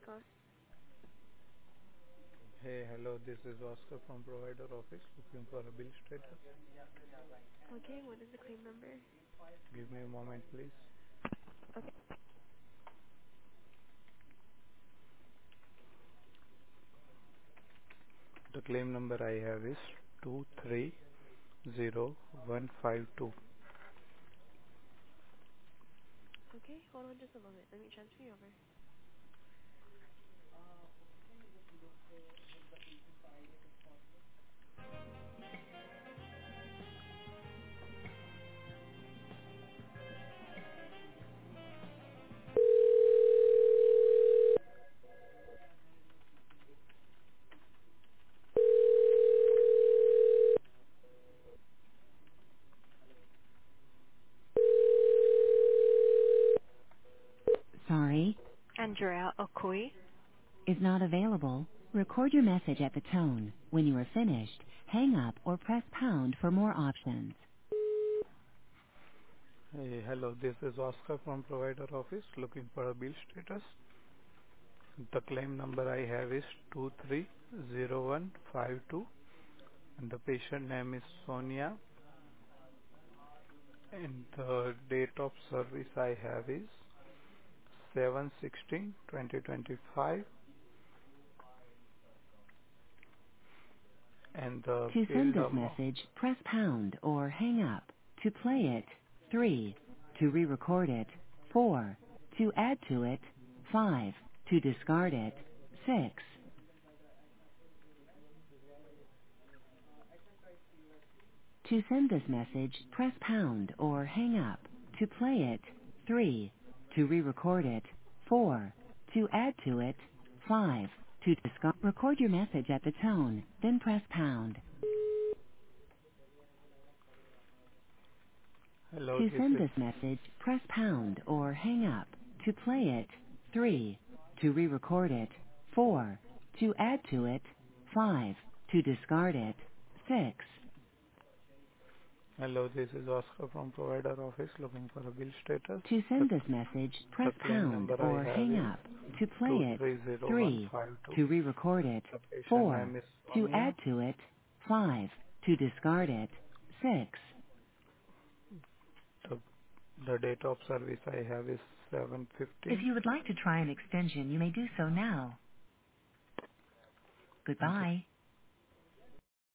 Call. Hey, hello, this is Oscar from provider office looking for a bill status. Okay, what is the claim number? Give me a moment, please. Okay. The claim number I have is 230152. Okay, hold on just a moment. Let me transfer you over. Sorry, Andrea Okui. is not available. Record your message at the tone. When you are finished, hang up or press pound for more options. Hey, hello, this is Oscar from provider office looking for a bill status. The claim number I have is 230152 and the patient name is Sonia and the date of service I have is 7/16/2025 and the To send billed this amount. message, press pound or hang up. To play it, 3. To re-record it, 4. To add to it, 5. To discard it, 6. To send this message, press pound or hang up. To play it, 3. To re-record it, 4. To add to it, 5. To discard, record your message at the tone, then press pound. Hello, To this send is this message, press pound or hang up. To play it, 3. To re-record it, 4. To add to it, 5. To discard it, 6. Hello, this is Oscar from provider office looking for a bill status. To The, send this message, the press claim pound number I or have hang is up. To play it, 3. 230152. To re-record it, The patient 4. name is To Sonia. add to it, 5. To discard it, 6. The, the date of service I have is If 7/15. you would like to try an extension, you may do so now. Thank you. Goodbye.